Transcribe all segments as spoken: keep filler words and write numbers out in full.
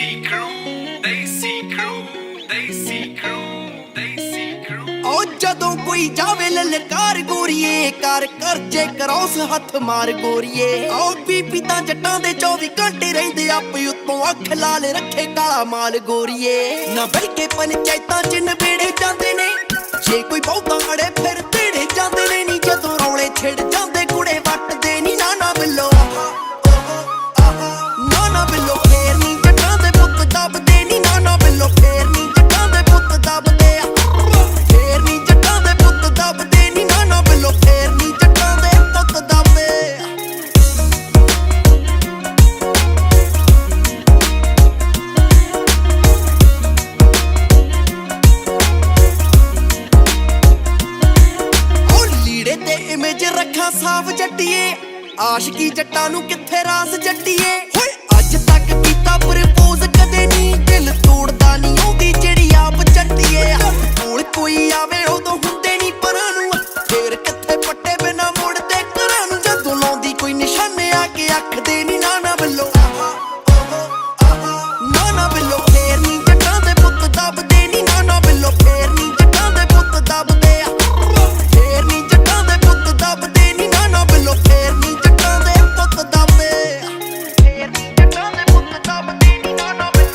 ਦੇਸੀ crew, ਦੇਸੀ crew, ਦੇਸੀ crew, ਦੇਸੀ crew। ਓ ਜਦੋਂ ਕੋਈ ਜਾਵੇ ਲਲਕਾਰ ਗੋਰੀਏ ਕਰ ਕਰ ਜੇ ਕਰੋਸ ਹੱਥ ਮਾਰ ਗੋਰੀਏ। ਓ ਬੀਬੀ ਤਾਂ ਜੱਟਾਂ ਦੇ ਚੌਵੀ ਘੰਟੇ ਰਹਿੰਦੇ ਆਪੇ ਉੱਤੋਂ ਅੱਖ ਲਾਲ ਰੱਖੇ ਕਾਲਾ ਮਾਲ ਗੋਰੀਏ। ਨਾ ਬਹਿ ਕੇ ਪੰਚਾਇਤਾਂ ਚ ਨਵੇੜੇ ਜਾਂਦੇ ਨੇ ਜੇ ਕੋਈ ਬਹੁਤਾ ਅੜੇ ਫਿਰ ਤੇੜੇ ਜਾਂਦੇ ਨੇ ਨੀ ਜਦੋਂ ਰੌਲੇ ਛਿੜ ਜਾਂਦੇ ਕੁੜੇ ਵੱਟਦੇ ਨੀ ਨਾ ਨਾ ਬਿੱਲੋ ਨਾ ਨਾ ਬਿੱਲੋ ਫੇਰ ਨੀ ਜੱਟਾਂ ਦੇ ਪੁੱਤ ਦੱਬਦੇ ਨੀ ਨਾ ਨਾ ਬਿੱਲੋ ਫੇਰ ਨੀ ਜੱਟਾਂ ਦੇ ਪੁੱਤ ਦੱਬਦੇ ਫੇਰ ਨੀ ਜੱਟਾਂ ਦੇ ਪੁੱਤ ਦੱਬਦੇ ਨੀ ਨਾ ਨਾ ਬਿੱਲੋ ਫੇਰ ਨੀ ਜੱਟਾਂ ਦੇ ਪੁੱਤ ਦੱਬਦੇ। ਇਮੇਜ ਰੱਖਾਂ ਸਾਫ ਜੱਟੀਏ ਆਸ਼ਕੀ ਜੱਟਾਂ ਨੂੰ ਕਿੱਥੇ ਰਾਸ ਜੱਟੀਏ। ਹੋਏ ਅੱਜ ਤੱਕ ਕੀਤਾ ਪ੍ਰਪੋਜ਼ ਕਦੇ ਨਹੀਂ ਦਿਲ ਤੋੜਦਾ ਨਹੀਂ ਆਉਂਦੀ ਜਿਹੜੀ ਆਪ ਜੱਟੀਏ। ਕੋਲ ਕੋਈ ਆਵੇ ਉਦੋਂ ਹੁੰਦੇ ਨਹੀਂ ਪਰਾਂ ਨੂੰ ਫੇਰ ਕਿੱਥੇ ਪੱਟੇ ਬਿਨਾ ਮੁੜਦੇ ਘਰਾਂ ਨੂੰ ਜਦੋਂ ਲਾਉਂਦੀ ਕੋਈ ਨਿਸ਼ਾਨੇ ਆ ਕੇ ਅੱਖਦੇ ਨਹੀਂ ਨਾ ਨਾ ਬਿੱਲੋ ਨਾ ਨਾ ਬਿੱਲੋ ਫੇਰ ਨਹੀਂ ਜੱਟਾਂ ਦੇ ਪੁੱਤ ਦੱਬਦੇ ਨਹੀਂ ਨਾ ਨਾ ਬਿੱਲੋ ਫੇਰ ਨਹੀਂ ਜੱਟਾਂ ਦੇ ਪੁੱਤ ਦੱਬਦੇ ਫੇਰ ਨਹੀਂ ਜੱਟਾਂ ਦੇ ਪੁੱਤ ਦੱਬਦੇ ਨੀ ਨਾ ਨਾ ਬਿੱਲੋ ਫੇਰ ਨੀ ਜੱਟਾਂ ਦੇ ਪੁੱਤ ਦੱਬਦੇ ਫੇਰ ਨੀ ਜੱਟਾਂ ਦੇ ਪੁੱਤ ਦੱਬਦੇ ਨੀ ਨਾ ਨਾ ਬਿੱਲੋ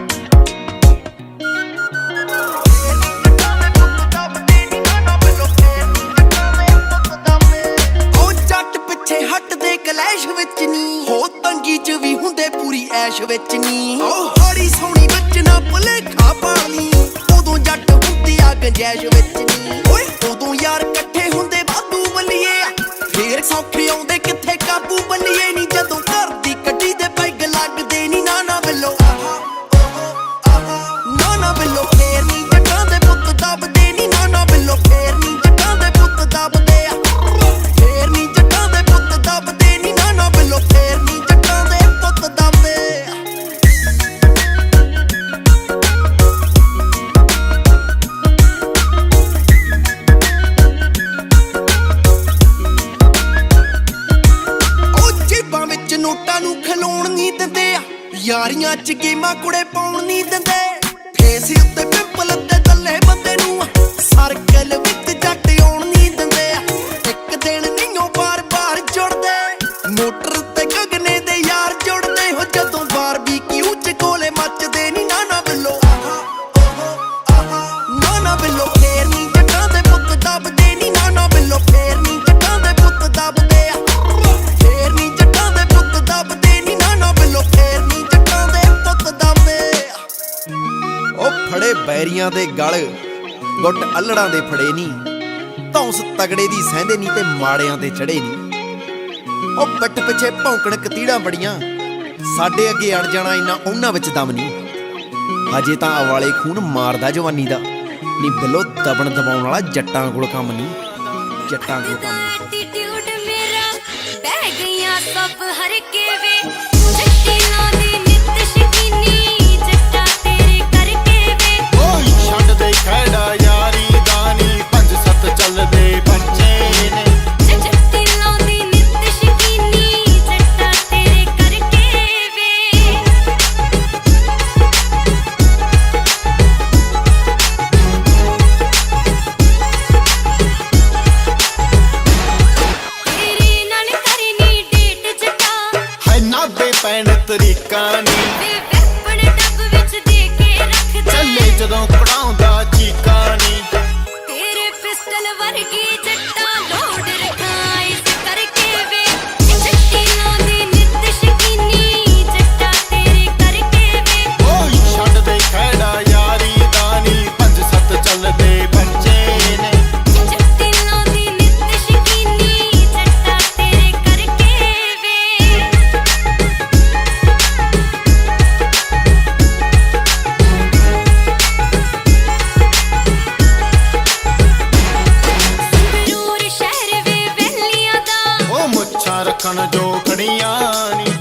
ਫੇਰ ਨੀ ਜੱਟਾਂ ਦੇ ਪੁੱਤ ਦੱਬਦੇ ਨੀ ਨਾ ਨਾ ਬਿੱਲੋ ਫੇਰ ਨੀ ਜੱਟਾਂ ਦੇ ਪੁੱਤ ਦੱਬਦੇ। ਓ ਜੱਟ ਪਿੱਛੇ ਹਟਦੇ ਕਲੈਸ਼ ਵਿੱਚ ਨੀ ਹੋ ਤੰਗੀ ਚ ਵੀ ਹੁੰਦੇ ਪੂਰੀ ਐਸ਼ ਵਿੱਚ ਨੀ। ਓ ਹਾੜੀ ਸੋਹਣੀ ਵਿੱਚ ਨਾ ਭੁਲੇਖਾ ਪਾ ਲਈ ਉਦੋਂ ਜੱਟ ਹੁੰਦੀ ਆ ਗੰਜੈਸ਼ ਵਿੱਚ ਨੀ। ਓਏ ਉਦੋਂ ਯਾਰ ਇਕੱਠੇ ਹੁੰਦੇ ਵਾਧੂ ਬੱਲੀਏ ਫੇਰ ਸੌਖੇ ਆਉਂਦੇ ਕਿੱਥੇ ਕਾਬੂ ਬੱਲੀਏ ਨੀ ਜਦੋਂ ਘਰ ਦੀ ਕੱਢੀ ਦੇ ਪੈਗ ਲੱਗਦੇ ਨੀ ਨਾ ਨਾ ਬਿੱਲੋ ਨਾ ਨਾ ਬਿੱਲੋ ਫੇਰ ਨੀ ਜੱਟਾਂ ਦੇ ਪੁੱਤ ਦੱਬਦੇ ਨੀ ਨਾ ਨਾ ਬਿੱਲੋ ਫੇਰ ਨੀ ਜੱਟਾਂ ਦੇ ਪੁੱਤ ਦੱਬਦੇ ਫੇਰ ਨੀ ਜੱਟਾਂ ਦੇ ਪੁੱਤ ਦੱਬਦੇ ਨੀ ਨਾ ਨਾ ਬਿੱਲੋ ਫੇਰ ਨੀ ਜੱਟਾਂ ਦੇ ਪੁੱਤ ਦੱਬਦੇ। ਨੋਟਾਂ ਨੂੰ ਖਲੋਣ ਨਹੀਂ ਦਿੰਦੇ ਯਾਰੀਆਂ ਚ ਗੇਮਾਂ ਕੁੜੇ ਪਾਉਣ ਨਹੀਂ ਦਿੰਦੇ ਫੇਸ ਉੱਤੇ ਪਿੰਪਲ ਤੇ ਦੱਲੇ ਬੰਦੇ ਨੂੰ ਸਰਕਲ ਵਿੱਚ ਜੱਟ ਆਉਣ ਨਹੀਂ ਦਿੰਦੇ। ਇੱਕ ਦਿਨ ਨਹੀਂਓ ਬਾਰ ਬਾਰ ਜੁੜਦੇ ਮੋਟਰ ਤੇ ਗਗਨੇ ਦੇ ਯਾਰ ਜੁੜਦੇ ਹੋ ਜਦੋਂ ਬਾਰਬੀਕਿਊ ਚ ਕੋਲੇ ਮੱਚਦੇ ਨੀ ਨਾ ਨਾ ਬਿੱਲੋ ਨਾ ਨਾ ਬਿੱਲੋ ਫੇਰ ਨੀ ਜੱਟਾਂ ਦੇ ਪੁੱਤ ਦੱਬਦੇ ਨੀ ਨਾ ਨਾ ਬਿੱਲੋ ਫੇਰ ਨੀ ਜੱਟਾਂ ਦੇ ਪੁੱਤ ਦੱਬਦੇ ਫੇਰ ਨੀ ਜੱਟਾਂ ਦੇ ਪੁੱਤ ਦੱਬਦੇ ਨੀ ਨਾ ਨਾ ਬਿੱਲੋ ਫੇਰ ਨੀ ਜੱਟਾਂ ਦੇ ਪੁੱਤ ਦੱਬਦੇ। ਉਹ ਫੜੇ ਬੈਰੀਆਂ ਦੇ ਗਲ ਗੁੱਟ ਅਲੜਾਂ ਦੇ ਫੜੇ ਨੀ ਧੌਂਸ ਤਗੜੇ ਦੀ ਸਹਿੰਦੇ ਨੀ ਤੇ ਮਾੜਿਆਂ ਤੇ ਚੜੇ ਨੀ। ਉਹ ਪਿੱਠ ਪਿੱਛੇ ਭੌਂਕਣ ਕਤੀੜਾਂ ਬੜੀਆਂ ਸਾਡੇ ਅੱਗੇ ਅੜ ਜਾਣਾ ਇੰਨਾ ਉਹਨਾਂ ਵਿੱਚ ਦਮ ਨੀ। ਹਜੇ ਤਾਂ ਅਵਾਲੇ ਖੂਨ ਮਾਰਦਾ ਜਵਾਨੀ ਦਾ ਨੀ ਬਿੱਲੋ ਦਬਣ ਦਬਾਉਣ ਵਾਲਾ ਜੱਟਾਂ ਕੋਲ ਕੰਮ ਨੀ ਜੱਟਾਂ ਕੋਲ ਕੰਮ ਸਭ ਹਰ ਕੇ ਵੇ ਜੱਟੀ ਲਾਉਂਦੀ ਨਿੱਤ ਸ਼ਕੀਨੀ ਜੱਟਾ ਤੇਰੇ ਕਰਕੇ ਵੇ। ਓਏ ਛੱਡ ਦੇ ਖੜਾ ਯਾਰੀ ਦਾਨੀ ਪੰਜ ਸੱਤ ਚੱਲਦੇ ਬੱਚੇ ਨੇ ਜੱਟੀ ਲਾਉਂਦੀ ਨਿੱਤ ਸ਼ਕੀਨੀ ਜੱਟਾ ਤੇਰੇ ਕਰਕੇ ਵੇ। ਤੇਰੀ ਨਾਲ ਕਰਨੀ ਪੈਣ ਤਰੀਕਾ ਨੀ ਵੇਪਣ ਡੱਬ ਵਿੱਚ ਦੇ ਕੇ ਰੱਖਦੇ ਚੱਲੇ ਜਦੋਂ ਪੜਾਉਂਦਾ ਚੀਕਾ ਨੀ ਤੇਰੇ ਪਿਸਟਲ ਵਰਗੀ ਜੱਟਾ ਲੋਡ ਰੱਖਾਂ ਇਸ ਕਰਕੇ ਵੇ ਜੱਟੀ ਲਾਉਂਦੀ ਨਿੱਤ ਸ਼ਕੀਨੀ ਜੱਟਾ ਤੇਰੇ ਕਰਕੇ ਵੇ। ਓਏ ਛੱਡ ਦੇ ਖੜਾ ਯਾਰੀ ਦਾਨੀ ਪੰਜ ਸੱਤ ਚੱਲਦੇ ਬੱਚੇ ਨੇ ਜੱਟੀ ਲਾਉਂਦੀ ਨਿੱਤ ਸ਼ਕੀਨੀ ਜੱਟਾ ਤੇਰੇ ਕਰਕੇ ਵੇ। ਰੱਖਣ ਜੋ ਖੜੀਆਂ ਨੀ